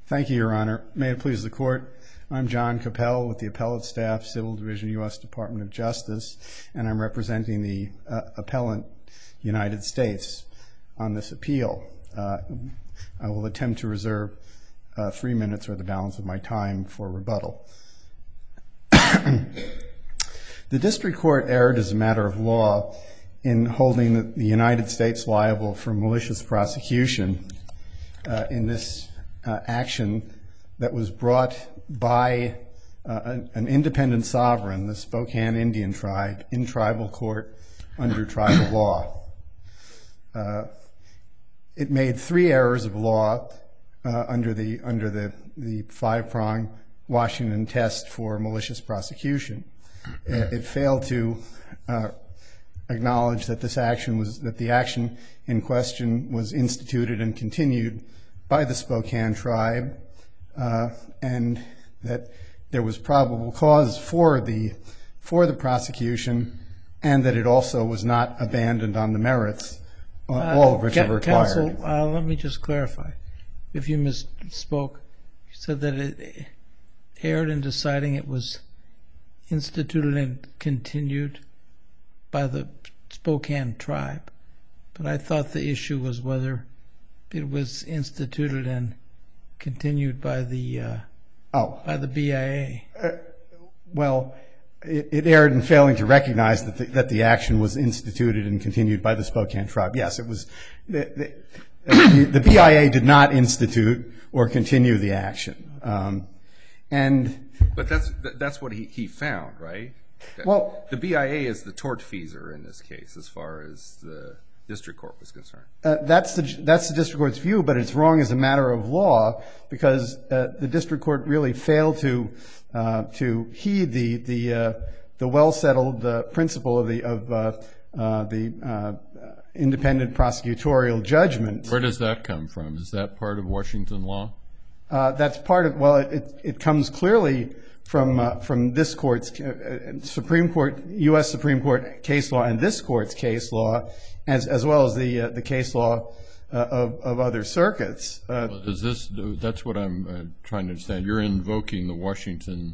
Thank you, Your Honor. May it please the Court, I'm John Capel with the Appellate Staff, Civil Division, U.S. Department of Justice, and I'm representing the appellant, United States, on this appeal. I will attempt to reserve 3 minutes or the balance of my time for rebuttal. The District Court erred as a matter of law in holding the United States liable for malicious prosecution in this action that was brought by an independent sovereign, the Spokane Indian Tribe, in tribal court under tribal law. It made 3 errors of law under the 5-prong Washington test for malicious prosecution. It failed to acknowledge that the action in question was instituted and continued by the Spokane Tribe, and that there was probable cause for the prosecution, and that it also was not abandoned on the merits, all of which are required. Counsel, let me just clarify. If you misspoke, you said that it erred in deciding it was instituted and continued by the Spokane Tribe, but I thought the issue was whether it was instituted and continued by the BIA. Well, it erred in failing to recognize that the action was instituted and continued by the Spokane Tribe. Yes, it was. The BIA did not institute or continue the action, But that's what he found, right? Well, the BIA is the tortfeasor in this case, as far as the district court was concerned. That's the district court's view, but it's wrong as a matter of law because the district court really failed to heed the well-settled principle of the independent prosecutorial judgment. Where does that come from? Is that part of Washington law? That's part of. Well, it comes clearly from this court's Supreme Court, U.S. Supreme Court case law, and this court's case law, as well as the case law of other circuits. Well, that's what I'm trying to understand. You're invoking the Washington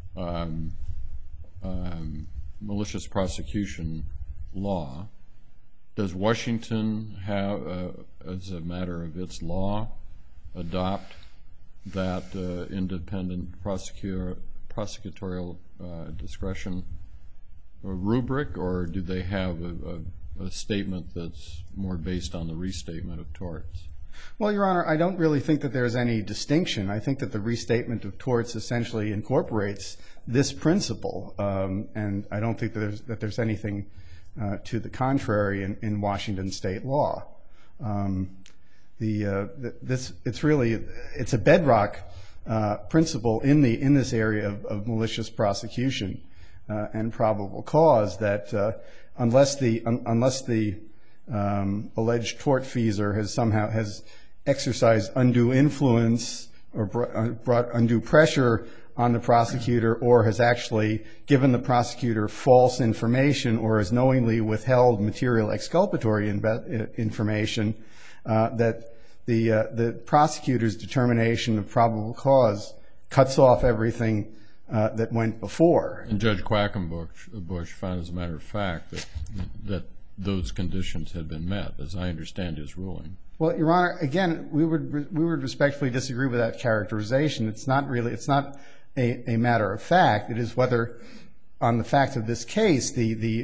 malicious prosecution law. Does Washington have, as a matter of its law, adopt that independent prosecutorial discretion rubric, or do they have a statement that's more based on the restatement of torts? Well, Your Honor, I don't really think that there's any distinction. I think that the restatement of torts essentially incorporates this principle, and I don't think that there's anything to the contrary in Washington state law. It's a bedrock principle in this area of malicious prosecution and probable cause that unless the alleged tortfeasor has exercised undue influence or brought undue pressure on the prosecutor, or has actually given the prosecutor false information, or has knowingly withheld material exculpatory information, that the prosecutor's determination of probable cause cuts off everything that went before. And Judge Quackenbush found, as a matter of fact, that those conditions had been met, as I understand his ruling. Well, Your Honor, again, we would respectfully disagree with that characterization. It's not a matter of fact. It is whether, on the facts of this case, the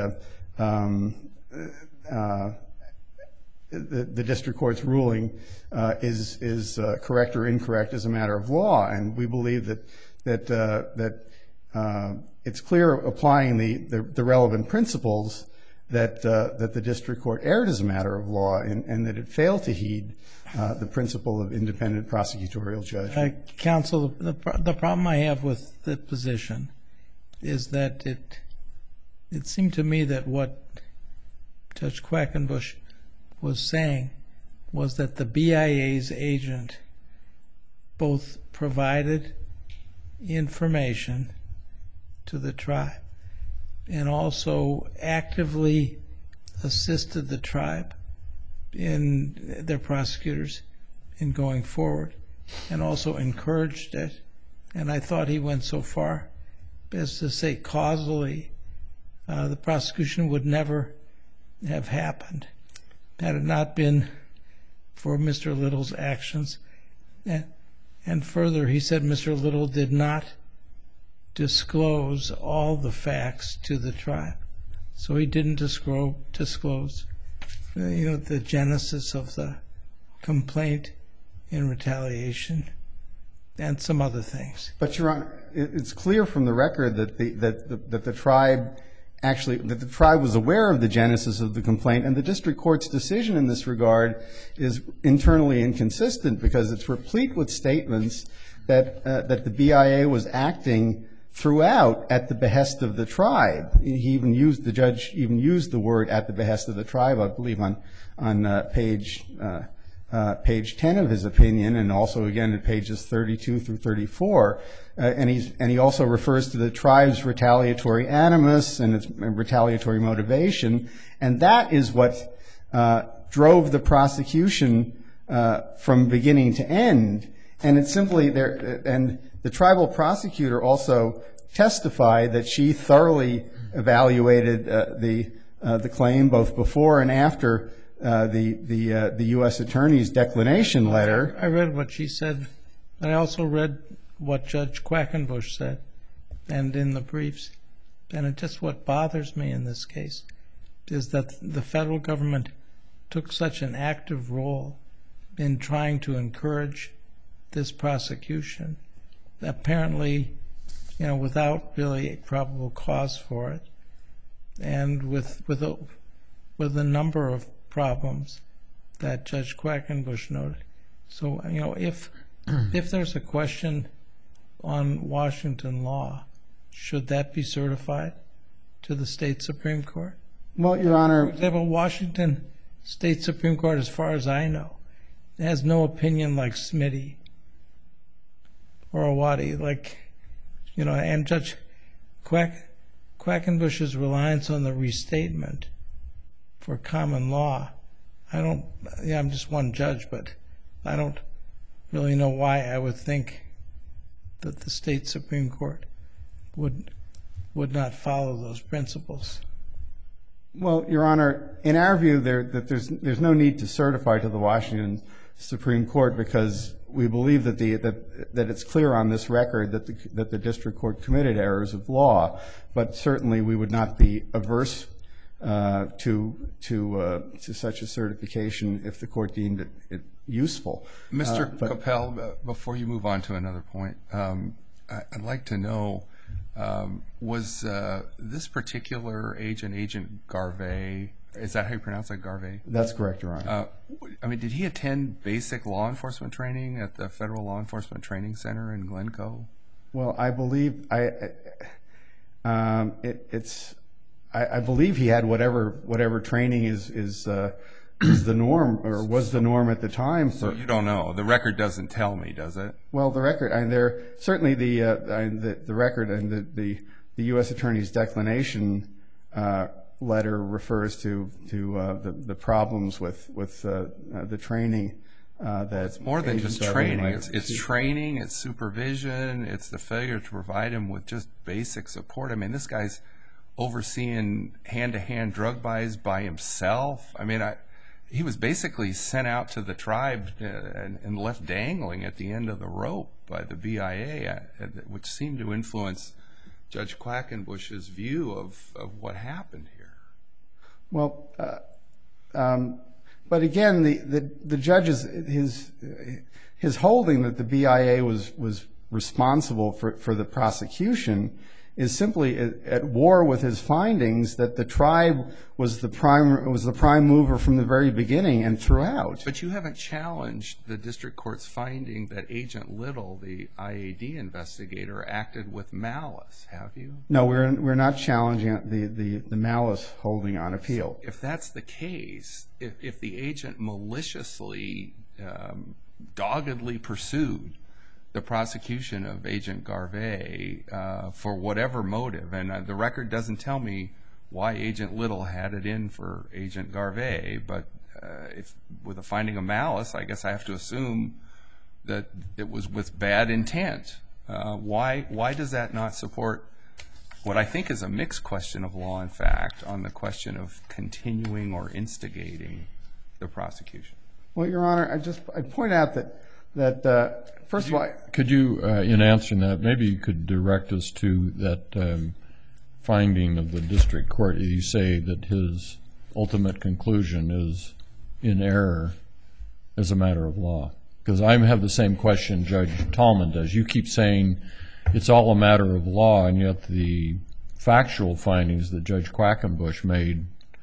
district court's ruling is correct or incorrect as a matter of law, and we believe that it's clear, applying the relevant principles, that the district court erred as a matter of law, and that it failed to heed the principle of independent prosecutorial judgment. Counsel, the problem I have with the position is that it seemed to me that what Judge Quackenbush was saying was that the BIA's agent both provided information to the tribe and also actively assisted the tribe in their prosecutors in going forward. and also encouraged it. And I thought he went so far as to say causally the prosecution would never have happened had it not been for Mr. Little's actions. And further, he said Mr. Little did not disclose all the facts to the tribe. So he didn't disclose the genesis of the complaint in retaliation and some other things. But, Your Honor, it's clear from the record that the tribe was aware of the genesis of the complaint, and the district court's decision in this regard is internally inconsistent because it's replete with statements that the BIA was acting throughout at the behest of the tribe. The judge even used the word "at the behest of the tribe," I believe, on page 10 of his opinion, and also again at pages 32 through 34. And he also refers to the tribe's retaliatory animus and its retaliatory motivation, and that is what drove the prosecution from beginning to end. And it's simply there. And the tribal prosecutor also testified that she thoroughly evaluated the claim both before and after the U.S. Attorney's declination letter. I read what she said, but I also read what Judge Quackenbush said, and in the briefs. And just what bothers me in this case is that the federal government took such an active role in trying to encourage this prosecution, apparently, without really a probable cause for it, and with a number of problems that Judge Quackenbush noted. So, if there's a question on Washington law, should that be certified to the state Supreme Court? Well, Your Honor, For example, Washington State Supreme Court, as far as I know, has no opinion like Smitty or Awadi, and Judge Quackenbush's reliance on the restatement for common law. I'm just one judge, but I don't really know why I would think that the state Supreme Court would not follow those principles. Well, Your Honor, in our view, there's no need to certify to the Washington Supreme Court because we believe that it's clear on this record that the district court committed errors of law. But certainly, we would not be averse to such a certification if the court deemed it useful. Mr. Capel, before you move on to another point, I'd like to know, was this particular agent, Agent Garvey, is that how you pronounce it, Garvey? That's correct, Your Honor. Did he attend basic law enforcement training at the Federal Law Enforcement Training Center in Glencoe? Well, I believe I believe he had whatever training is the norm or was the norm at the time. So you don't know. The record doesn't tell me, does it? Well, the record, and certainly the record and the U.S. Attorney's declination letter refers to the problems with the training. It's more than just training. It's training, it's supervision, it's the failure to provide him with just basic support. I mean, this guy's overseeing hand-to-hand drug buys by himself. I mean, he was basically sent out to the tribe and left dangling at the end of the rope by the BIA, which seemed to influence Judge Quackenbush's view of what happened here. Well, but again, the judge's his holding that the BIA was responsible for the prosecution is simply at war with his findings that the tribe was the prime mover from the very beginning and throughout. But you haven't challenged the district court's finding that Agent Little, the IAD investigator, acted with malice, have you? No, we're not challenging the malice holding on appeal. If that's the case, if the agent maliciously, doggedly pursued the prosecution of Agent Garvey for whatever motive, and the record doesn't tell me why Agent Little had it in for Agent Garvey, but if with a finding of malice, I guess I have to assume that it was with bad intent. Why does that not support what I think is a mixed question of law and fact on the question of continuing or instigating the prosecution? Well, Your Honor, I'd point out that first of all, could you, in answering that, maybe you could direct us to that finding of the district court. You say that his ultimate conclusion is in error as a matter of law. Because I have the same question Judge Tallman does. You keep saying it's all a matter of law, and yet the factual findings that Judge Quackenbush made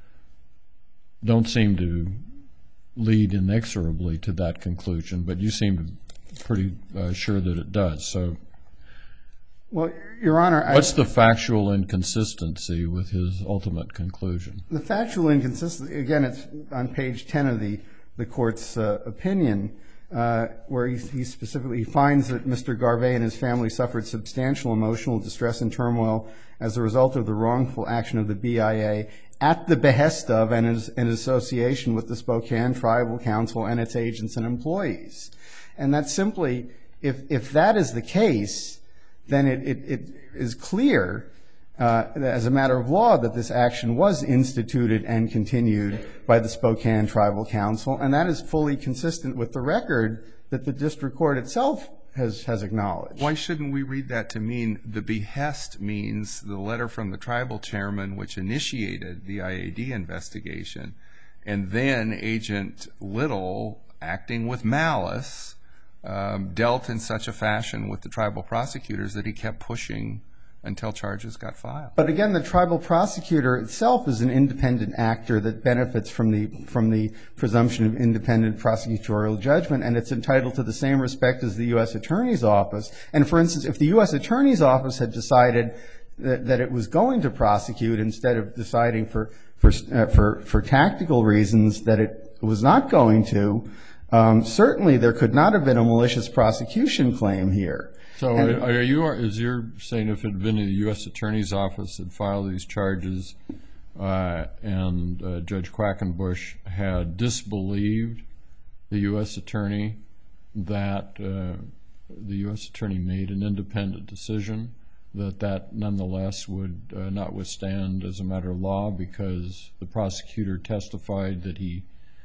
don't seem to lead inexorably to that conclusion, but you seem pretty sure that it does. So, well, Your Honor, what's the factual inconsistency with his ultimate conclusion? The factual inconsistency, again, it's on page 10 of the court's opinion, where he specifically finds that Mr. Garvey and his family suffered substantial emotional distress and turmoil as a result of the wrongful action of the BIA at the behest of and in association with the Spokane Tribal Council and its agents and employees. And that simply, if that is the case, then it is clear as a matter of law that this action was instituted and continued by the Spokane Tribal Council, and that is fully consistent with the record that the district court itself has acknowledged. Why shouldn't we read that to mean the behest means the letter from the tribal chairman which initiated the IAD investigation, and then Agent Little, acting with malice, dealt in such a fashion with the tribal prosecutors that he kept pushing until charges got filed? But again, the tribal prosecutor itself is an independent actor that benefits from the presumption of independent prosecutorial judgment, and it's entitled to the same respect as the U.S. Attorney's Office. And for instance, if the U.S. Attorney's Office had decided that it was going to prosecute instead of deciding for tactical reasons that it was not going to, certainly there could not have been a malicious prosecution claim here. So is you're saying if it had been in the U.S. Attorney's Office that filed these charges and Judge Quackenbush had disbelieved the U.S. Attorney, that the U.S. Attorney made an independent decision, that nonetheless would not withstand as a matter of law because the prosecutor testified that he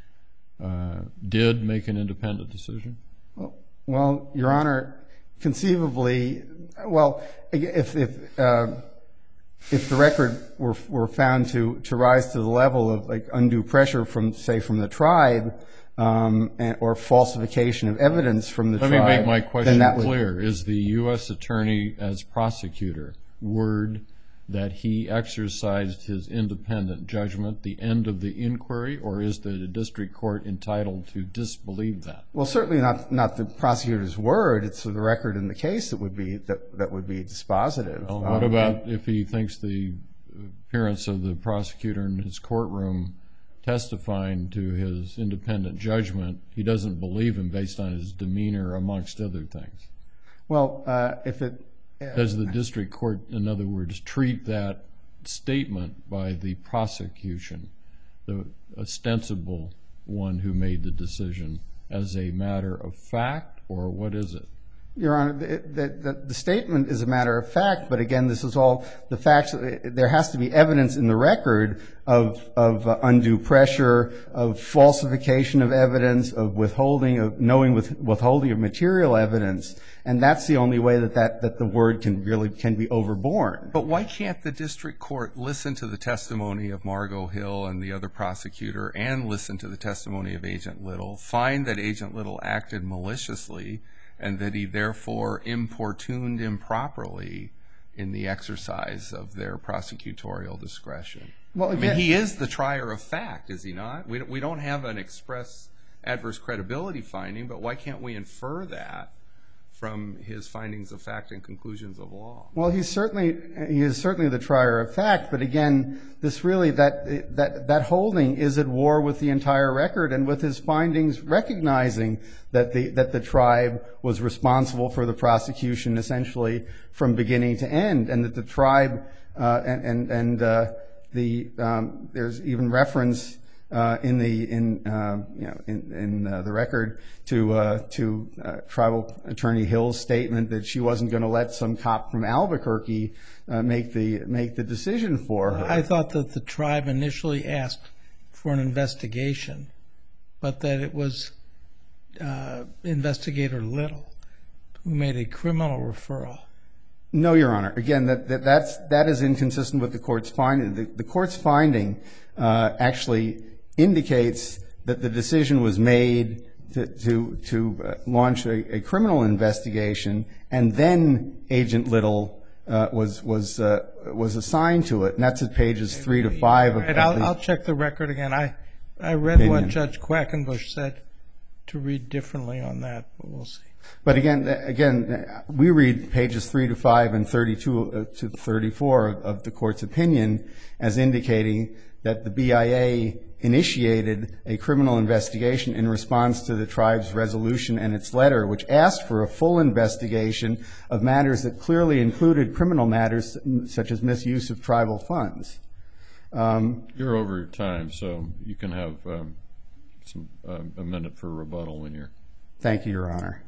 did make an independent decision? Well, Your Honor, conceivably, well, if the record were found to rise to the level of like undue pressure from, say, from the tribe, or falsification of evidence from the tribe, let me make my question clear. Is the U.S. Attorney as prosecutor word that he exercised his independent judgment the end of the inquiry, or is the district court entitled to disbelieve that? Well, certainly not the prosecutor's word. It's the record in the case that would be dispositive. Well, what about if he thinks the appearance of the prosecutor in his courtroom testifying to his independent judgment, he doesn't believe him based on his demeanor amongst other things? Well, does the district court, in other words, treat that statement by the prosecution, the ostensible one who made the decision, as a matter of fact, or what is it? Your Honor, the statement is a matter of fact, but again, this is all the facts. There has to be evidence in the record of undue pressure, of falsification of evidence, of withholding of material evidence, and that's the only way that the word can be overborne. But why can't the district court listen to the testimony of Margot Hill and the other prosecutor, and listen to the testimony of Agent Little, find that Agent Little acted maliciously, and that he therefore importuned improperly in the exercise of their prosecutorial discretion? Well, again, I mean, he is the trier of fact, is he not? We don't have an express adverse credibility finding, but why can't we infer that from his findings of fact and conclusions of law? Well, he is certainly the trier of fact, but again, this really that holding is at war with the entire record, and with his findings recognizing that the tribe was responsible for the prosecution essentially from beginning to end, and that the tribe there's even reference in the record to Tribal Attorney Hill's statement that she wasn't going to let some cop from Albuquerque make the decision for her. I thought that the tribe initially asked for an investigation, but that it was Investigator Little who made a criminal referral. No, Your Honor. Again, that is inconsistent with the court's finding. The court's finding actually indicates that the decision was made to launch a criminal investigation, and then Agent Little was assigned to it, and that's at pages 3 to 5 of I'll check the record again. I read what Judge Quackenbush said to read differently on that, but we'll see. But again, we read pages 3 to 5 and 32 to 34 of the court's opinion as indicating that the BIA initiated a criminal investigation in response to the tribe's resolution and its letter, which asked for a full investigation of matters that clearly included criminal matters such as misuse of tribal funds. You're over your time, so you can have a minute for rebuttal when you're... Thank you, Your Honor.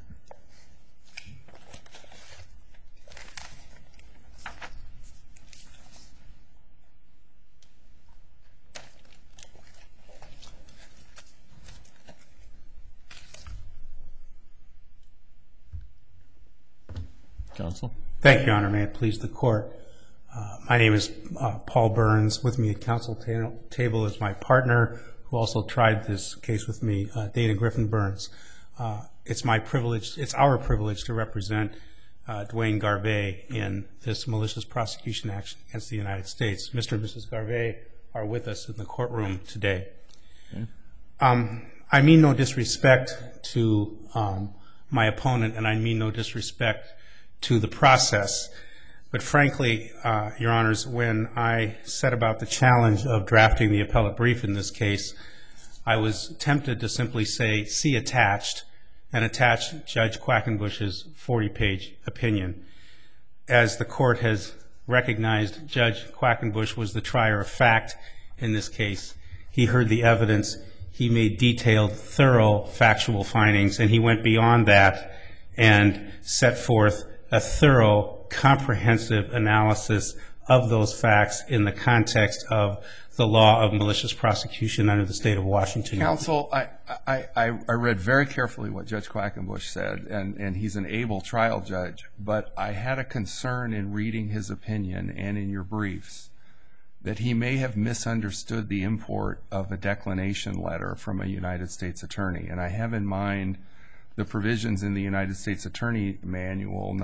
Counsel? Thank you, Your Honor. May it please the Court. My name is Paul Burns. With me at counsel table is my partner, who also tried this case with me, Dana Griffin Burns. It's our privilege to represent Dwayne Garvey in this malicious prosecution action against the United States. Mr. and Mrs. Garvey are with us in the courtroom today. Okay. I mean no disrespect to my opponent, and I mean no disrespect to the process. But frankly, Your Honors, when I set about the challenge of drafting the appellate brief in this case, I was tempted to simply say, see attached, and attach Judge Quackenbush's 40-page opinion. As the Court has recognized, Judge Quackenbush was the trier of fact in this case. He heard the evidence. He made detailed, thorough, factual findings, and he went beyond that and set forth a thorough, comprehensive analysis of those facts in the context of the law of malicious prosecution under the state of Washington. Counsel, I read very carefully what Judge Quackenbush said, and he's an able trial judge, but I had a concern in reading his opinion and in your briefs that he may have misunderstood the import of a declination letter from a United States attorney. And I have in mind the provisions in the United States Attorney Manual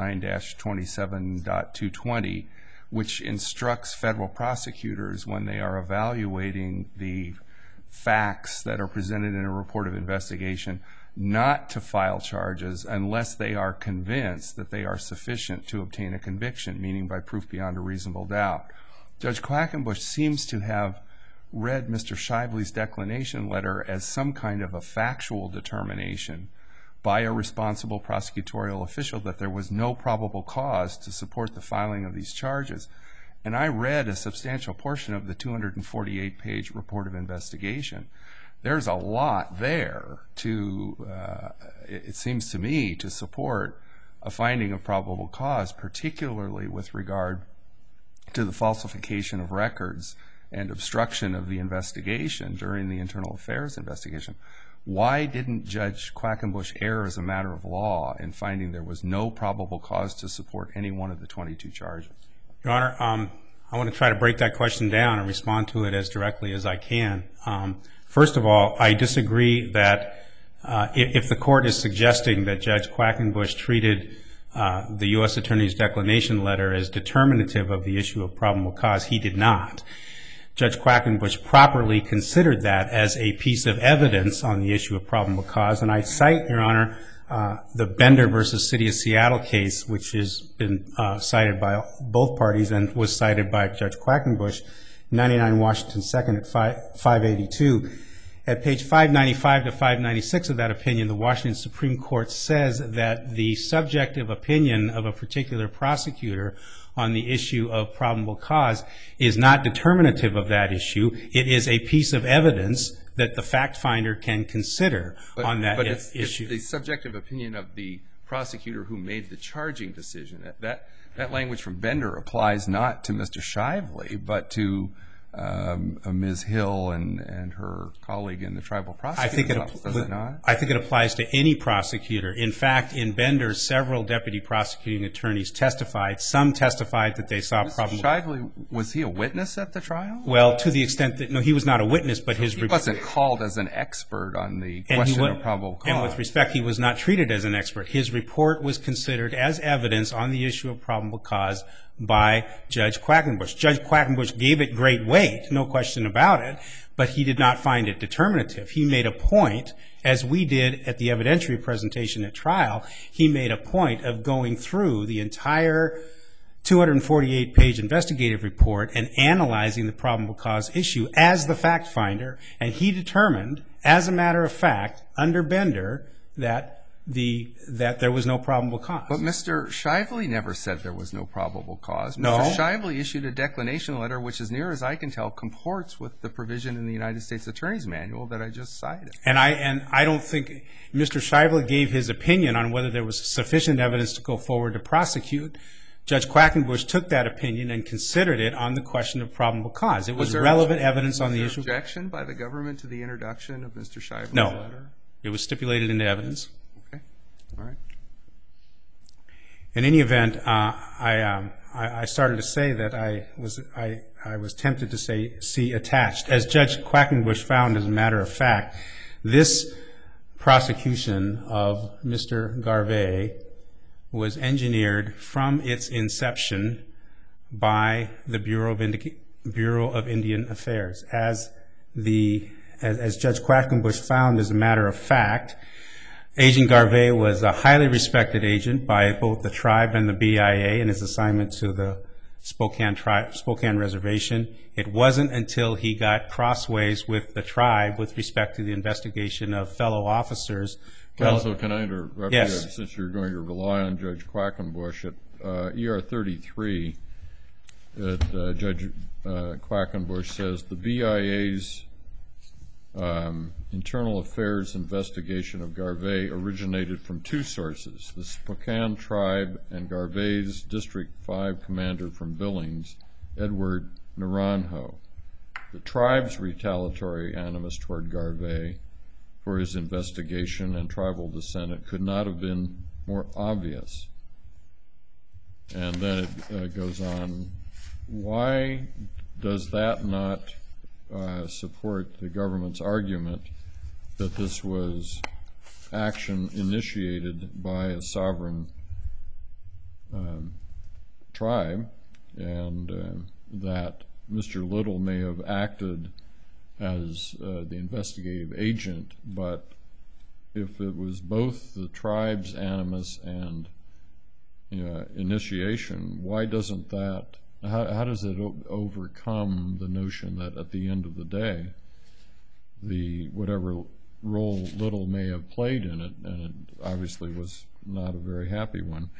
9-27.220, which instructs federal prosecutors when they are evaluating the facts that are presented in a report of investigation not to file charges unless they are convinced that they are sufficient to obtain a conviction, meaning by proof beyond a reasonable doubt. Judge Quackenbush seems to have read Mr. Shively's declination letter as some kind of a factual determination by a responsible prosecutorial official that there was no probable cause to support the filing of these charges. And I read a substantial portion of the 248-page report of investigation. There's a lot there to, it seems to me, to support a finding of probable cause, particularly with regard to the falsification of records and obstruction of the investigation during the internal affairs investigation. Why didn't Judge Quackenbush err as a matter of law in finding there was no probable cause to support any one of the 22 charges? Your Honor, I want to try to break that question down and respond to it as directly as I can. First of all, I disagree that if the Court is suggesting that Judge Quackenbush treated the U.S. Attorney's declination letter as determinative of the issue of probable cause, he did not. Judge Quackenbush properly considered that as a piece of evidence on the issue of probable cause, and I cite, Your Honor, the Bender versus City of Seattle case, which has been cited by both parties and was cited by Judge Quackenbush, 99 Washington 2nd at 582. At page 595 to 596 of that opinion, the Washington Supreme Court says that the subjective opinion of a particular prosecutor on the issue of probable cause is not determinative of that issue. It is a piece of evidence that the fact finder can consider on that it's issue. the subjective opinion of the prosecutor who made the charging decision. That language from Bender applies not to Mr. Shively, but to Ms. Hill and her colleague in the tribal prosecutor's office, does it not? I think it applies to any prosecutor. In fact, in Bender, several deputy prosecuting attorneys testified. Some testified that they saw probable. Mr. Shively, was he a witness at the trial? Well, to the extent that, no, he was not a witness, but his He wasn't called as an expert on the question of probable cause. And with respect, he was not treated as an expert. His report was considered as evidence on the issue of probable cause by Judge Quackenbush. Judge Quackenbush gave it great weight, no question about it, but he did not find it determinative. He made a point, as we did at the evidentiary presentation at trial, he made a point of going through the entire 248-page investigative report and analyzing the probable cause issue as the fact finder, and he determined, as a matter of fact, under Bender, that there was no probable cause. But Mr. Shively never said there was no probable cause. No. Mr. Shively issued a declination letter, which, as near as I can tell, comports with the provision in the United States Attorney's Manual that I just cited. And I don't think Mr. Shively gave his opinion on whether there was sufficient evidence to go forward to prosecute. Judge Quackenbush took that opinion and considered it on the question of probable cause. It was relevant evidence on the issue. Was there objection by the government to the introduction of Mr. Shively's No. letter? It was stipulated into evidence. Okay. All right. In any event, I started to say that I was tempted to say "see attached." As Judge Quackenbush found, as a matter of fact, this prosecution of Mr. Garvey was engineered from its inception by the Bureau of Indian Affairs. As Judge Quackenbush found, as a matter of fact, Agent Garvey was a highly respected agent by both the tribe and the BIA in his assignment to the Spokane Reservation. It wasn't until he got crossways with the tribe with respect to the investigation of fellow officers. Counsel, can I interrupt Yes. you, since you're going to rely on Judge Quackenbush? At ER 33, Judge Quackenbush says the BIA's internal affairs investigation of Garvey originated from two sources: the Spokane tribe and Garvey's District 5 commander from Billings, Edward Naranjo. The tribe's retaliatory animus toward Garvey for his investigation and tribal descent could not have been more obvious. And then it goes on. Why does that not support the government's argument that this was action initiated by a sovereign tribe, and that Mr. Little may have acted as the investigative agent, but if it was both the tribe's animus and initiation, why doesn't that, how does it overcome the notion that at the end of the day, whatever role Little may have played in it, and it obviously was not a very happy one,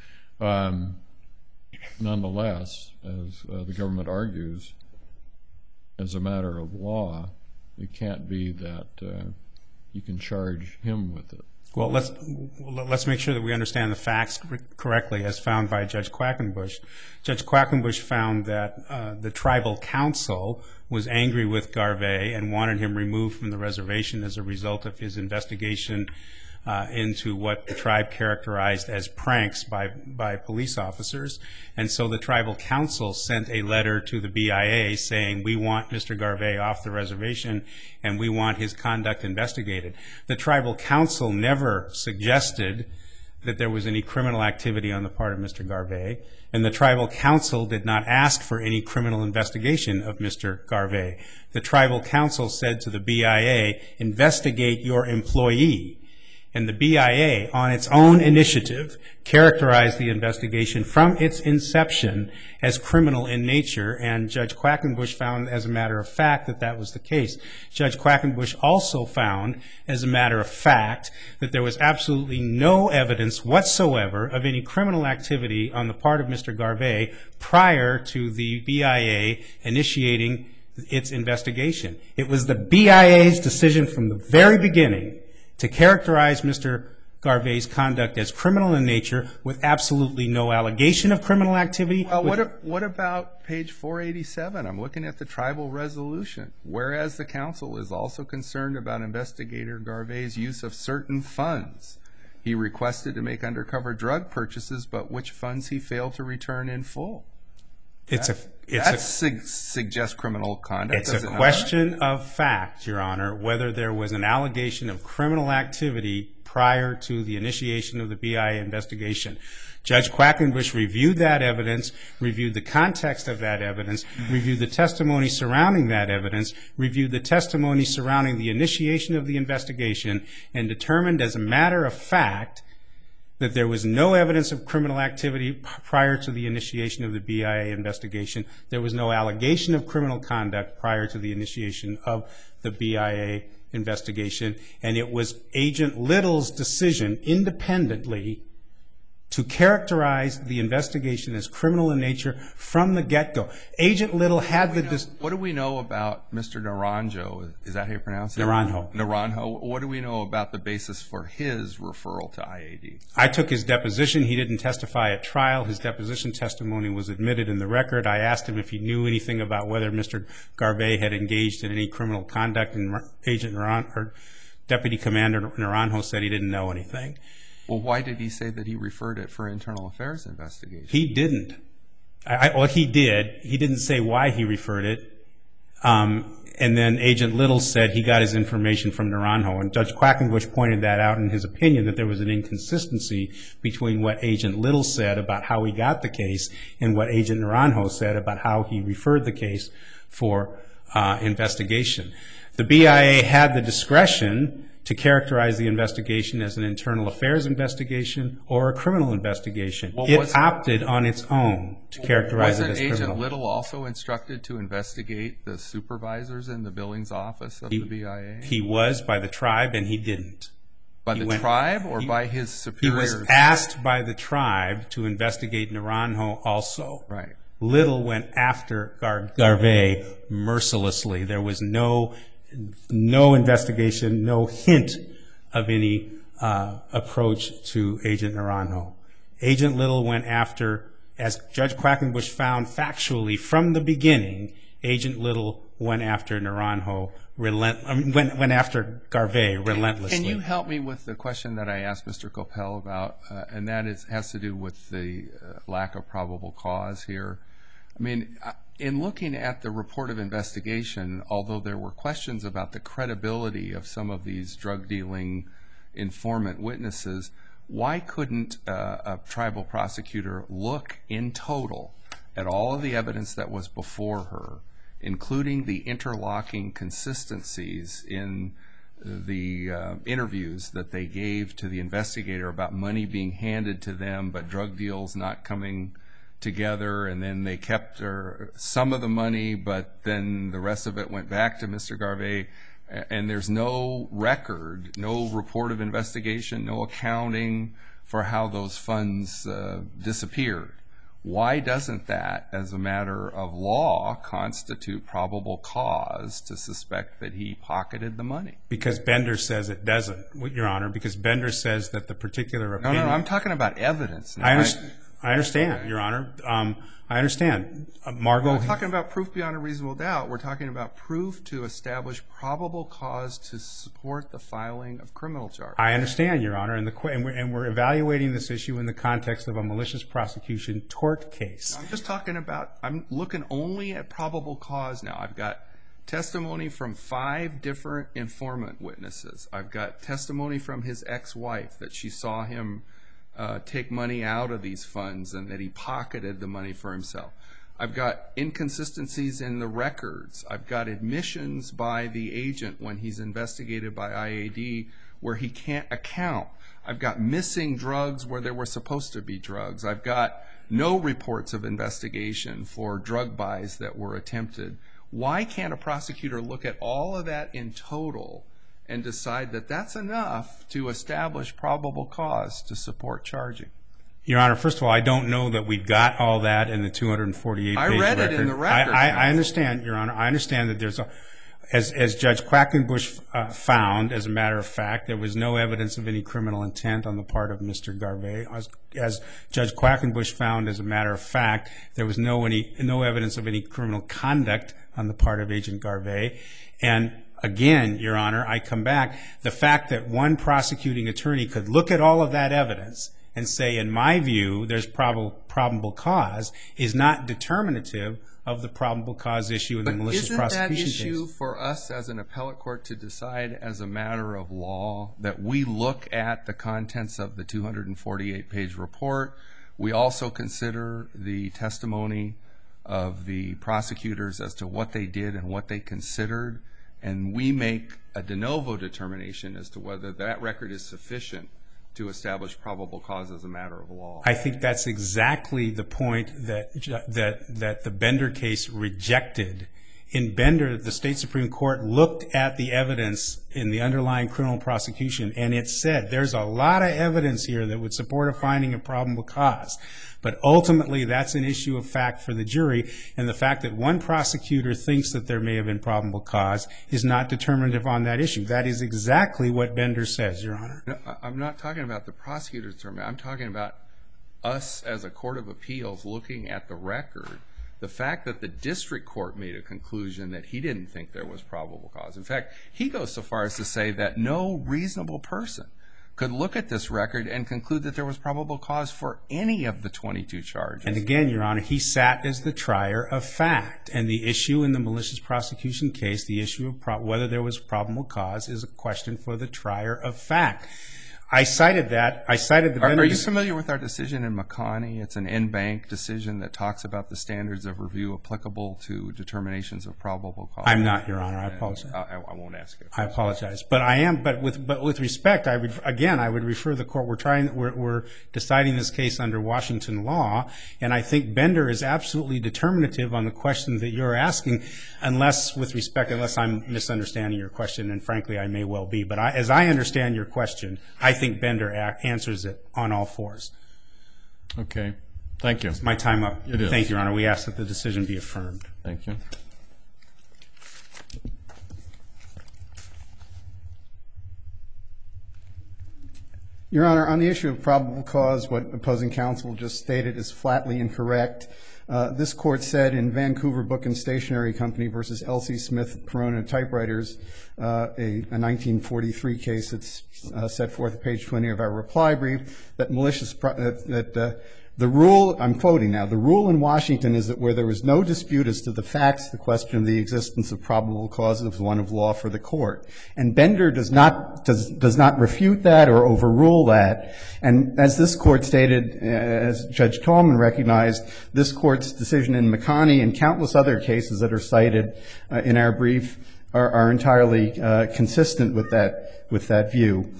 nonetheless, as the government argues, as a matter of law, it can't be that you can charge him with it. Well, let's make sure that we understand the facts correctly as found by Judge Quackenbush. Judge Quackenbush found that the tribal council was angry with Garvey and wanted him removed from the reservation as a result of his investigation into what the tribe characterized as pranks by police officers. And so the tribal council sent a letter to the BIA saying, we want Mr. Garvey off the reservation and we want his conduct investigated. The tribal council never suggested that there was any criminal activity on the part of Mr. Garvey, and the tribal council did not ask for any criminal investigation of Mr. Garvey. The tribal council said to the BIA, investigate your employee. And the BIA, on its own initiative, characterized the investigation from its inception as criminal in nature, and Judge Quackenbush found, as a matter of fact, that that was the case. Judge Quackenbush also found, as a matter of fact, that there was absolutely no evidence whatsoever of any criminal activity on the part of Mr. Garvey prior to the BIA initiating its investigation. It was the BIA's decision from the very beginning to characterize Mr. Garvey's conduct as criminal in nature with absolutely no allegation of criminal activity. Well, what about page 487? I'm looking at the tribal resolution. Whereas the council is also concerned about Investigator Garvey's use of certain funds, he requested to make undercover drug purchases, but which funds he failed to return in full. That suggests criminal conduct. It's a question of fact, Your Honor, whether there was an allegation of criminal activity prior to the initiation of the BIA investigation. Judge Quackenbush reviewed that evidence, reviewed the context of that evidence, reviewed the testimony surrounding that evidence, reviewed the testimony surrounding the initiation of the investigation, and determined as a matter of fact that there was no evidence of criminal activity prior to the initiation of the BIA investigation. There was no allegation of criminal conduct prior to the initiation of the BIA investigation, and it was Agent Little's decision independently to characterize the investigation as criminal in nature from the get-go. Agent Little had What do we know about Mr. Naranjo? Is that how you pronounce it? Naranjo. Naranjo. What do we know about the basis for his referral to IAD? I took his deposition. He didn't testify at trial. His deposition testimony was admitted in the record. I asked him if he knew anything about whether Mr. Garvey had engaged in any criminal conduct, and Deputy Commander Naranjo said he didn't know anything. Well, why did he say that he referred it for internal affairs investigation? He didn't. Well, he did. He didn't say why he referred it. And then Agent Little said he got his information from Naranjo. And Judge Quackenbush pointed that out in his opinion, that there was an inconsistency between what Agent Little said about how he got the case and what Agent Naranjo said about how he referred the case for investigation. The BIA had the discretion to characterize the investigation as an internal affairs investigation or a criminal investigation. It opted on its own to characterize it as criminal. Wasn't Agent Little also instructed to investigate the supervisors in the Billings office of the BIA? He was by the tribe, and he didn't. By the tribe or by his superiors? He was asked by the tribe to investigate Naranjo also. Right. Little went after Garvey mercilessly. There was no investigation, no hint of any approach to Agent Naranjo. Agent Little went after, as Judge Quackenbush found factually from the beginning, Agent Little went after Naranjo, went after Garvey relentlessly. Can you help me with the question that I asked Mr. Coppell about, and that has to do with the lack of probable cause here? I mean, in looking at the report of investigation, although there were questions about the credibility of some of these drug-dealing informant witnesses, why couldn't a tribal prosecutor look in total at all of the evidence that was before her, including the interlocking consistencies in the interviews that they gave to the investigator about money being handed to them but drug deals not coming together, and then they kept some of the money, but then the rest of it went back to Mr. Garvey, and there's no record, no report of investigation, no accounting for how those funds disappeared. Why doesn't that, as a matter of law, constitute probable cause to suspect that he pocketed the money? Because Bender says it doesn't, Your Honor, because Bender says that the particular opinion... No, I'm talking about evidence now. I understand, Your Honor. I understand. Margot... We're not talking about proof beyond a reasonable doubt. We're talking about proof to establish probable cause to support the filing of criminal charges. I understand, Your Honor, and we're evaluating this issue in the context of a malicious prosecution tort case. I'm just talking about, I'm looking only at probable cause now. I've got testimony from 5 different informant witnesses. I've got testimony from his ex-wife that she saw him take money out of these funds and that he pocketed the money for himself. I've got inconsistencies in the records. I've got admissions by the agent when he's investigated by IAD where he can't account. I've got missing drugs where there were supposed to be drugs. I've got no reports of investigation for drug buys that were attempted. Why can't a prosecutor look at all of that in total and decide that that's enough to establish probable cause to support charging? Your Honor, first of all, I don't know that we've got all that in the 248-page record. I read it in the record. I understand, Your Honor. I understand that there's as Judge Quackenbush found, as a matter of fact, there was no evidence of any criminal intent on the part of Mr. Garvey. As Judge Quackenbush found, as a matter of fact, there was no evidence of any criminal conduct on the part of Agent Garvey. And again, Your Honor, I come back, the fact that one prosecuting attorney could look at all of that evidence and say, in my view, there's probable cause, is not determinative of the probable cause issue in the malicious prosecution case. Isn't that issue for us as an appellate court to decide as a matter of law, that we look at the contents of the 248-page report? We also consider the testimony of the prosecutors as to what they did and what they considered, and we make a de novo determination as to whether that record is sufficient to establish probable cause as a matter of law. I think that's exactly the point that the Bender case rejected. In Bender, the state Supreme Court looked at the evidence in the underlying criminal prosecution, and it said there's a lot of evidence here that would support a finding of probable cause. But ultimately, that's an issue of fact for the jury, and the fact that one prosecutor thinks that there may have been probable cause is not determinative on that issue. That is exactly what Bender says, Your Honor. No, I'm not talking about the prosecutor's determination. I'm talking about us as a court of appeals looking at the record. The fact that the district court made a conclusion that he didn't think there was probable cause. In fact, he goes so far as to say that no reasonable person could look at this record and conclude that there was probable cause for any of the 22 charges. And again, Your Honor, he sat as the trier of fact. And the issue in the malicious prosecution case, the issue of whether there was probable cause, is a question for the trier of fact. I cited that. I cited the Bender. Are you familiar with our decision in McConney? It's an en-banc decision that talks about the standards of review applicable to determinations of probable cause. I'm not, Your Honor. I apologize. I won't ask you. I apologize. But I am. But with respect, I would refer the court. We're deciding this case under Washington law, and I think Bender is absolutely determinative on the question that you're asking, unless I'm misunderstanding your question, and frankly, I may well be. But as I understand your question, I think Bender answers it on all fours. Okay. Thank you. Is my time up? It is. Thank you, Your Honor. We ask that the decision be affirmed. Thank you. Your Honor, on the issue of probable cause, what opposing counsel just stated is flatly incorrect. This court said in Vancouver Book and Stationery Company versus L.C. Smith Corona Typewriters, a 1943 case that's set forth at page 20 of our reply brief, that the rule, I'm quoting now, the rule in Washington is that where there is no dispute as to the facts, the question of the existence of probable cause is one of law for the court. And Bender does not refute that or overrule that. And as this court stated, as Judge Tallman recognized, this court's decision in McConney and countless other cases that are cited in our brief are entirely consistent with that view.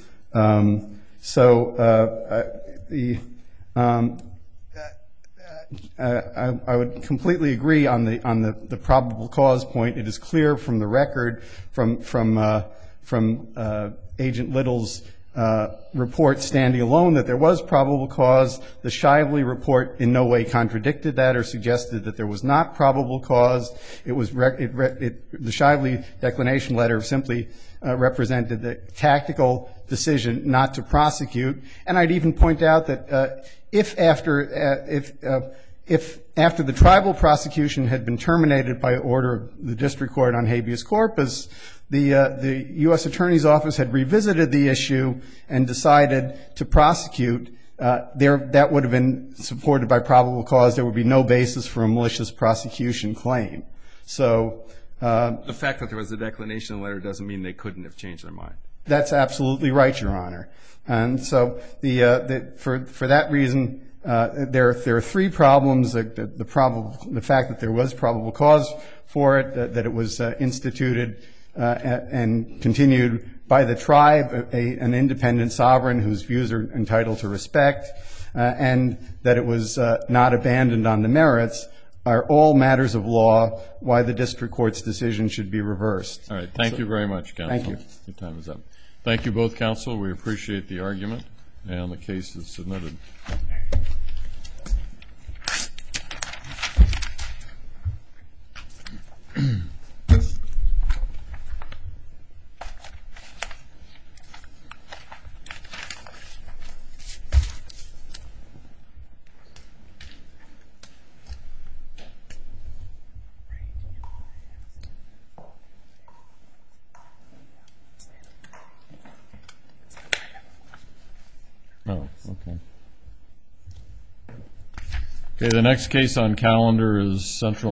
I would completely agree on the probable cause point. It is clear from the record from Agent Little's report standing alone that there was probable cause. The Shively report in no way contradicted that or suggested that there was not probable cause. The Shively declination letter simply represented the tactical decision not to prosecute. And I'd even point out that if after the tribal prosecution had been terminated by order of the district court on habeas corpus, the U.S. Attorney's Office had revisited the issue and decided to prosecute, that would have been supported by probable cause. There would be no basis for a malicious prosecution claim. So the fact that there was a declination letter doesn't mean they couldn't have changed their mind. That's absolutely right, Your Honor. And so for that reason, there are three problems: the fact that there was probable cause for it, that it was instituted and continued by the tribe, an independent sovereign whose views are entitled to respect, and that it was not abandoned on the merits, are all matters of law why the district court's decision should be reversed. All right. Thank you very much, counsel. Thank you. Your time is up. Thank you both, counsel. We appreciate the argument, and the case is submitted. Okay. Okay, the next case on calendar is